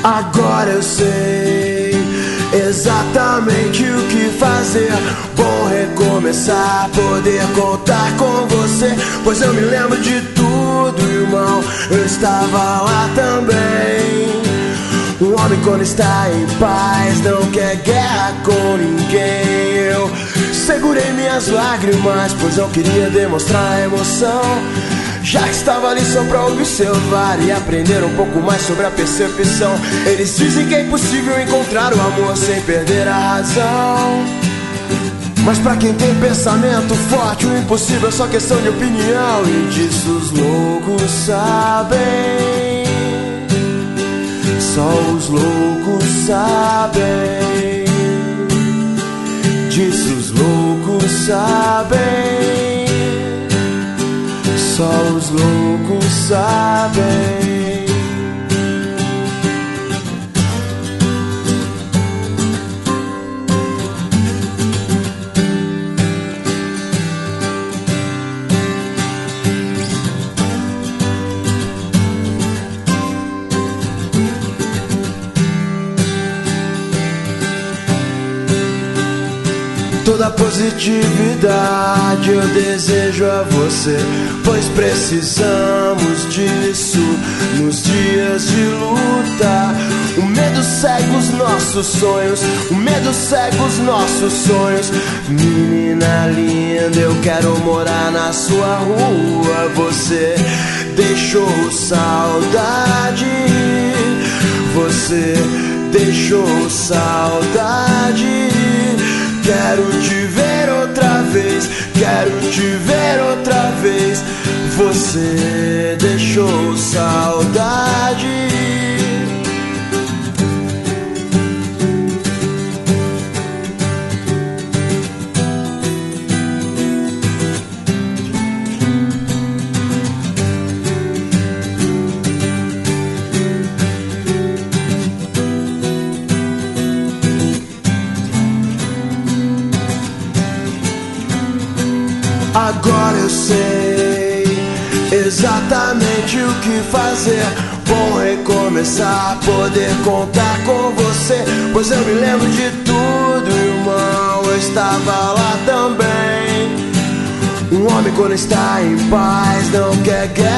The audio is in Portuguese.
Agora eu sei exatamente o que fazer. Bom recomeçar, poder contar com você, pois eu me lembro de tudo, irmão. Eu estava lá também. Um homem quando está em paz não quer guerra com ninguém. Eu segurei minhas lágrimas, pois não queria demonstrar emoção. Já que estava ali só pra observar e aprender um pouco mais sobre a percepção. Eles dizem que é impossível encontrar o amor sem perder a razão. Mas pra quem tem pensamento forte, o impossível é só questão de opinião. E disso os loucos sabem. Só os loucos sabem. Disso os loucos sabem. Só os loucos sabem. Toda positividade eu desejo a você, pois precisamos disso nos dias de luta. O medo cega os nossos sonhos, o medo cega os nossos sonhos. Menina linda, eu quero morar na sua rua. Você deixou saudade, você deixou saudade. Quero te ver outra vez, quero te ver outra vez. Você deixou saudade. Agora eu sei exatamente o que fazer. Bom recomeçar, poder contar com você, pois eu me lembro de tudo, irmão. Eu estava lá também. Um homem quando está em paz não quer guerra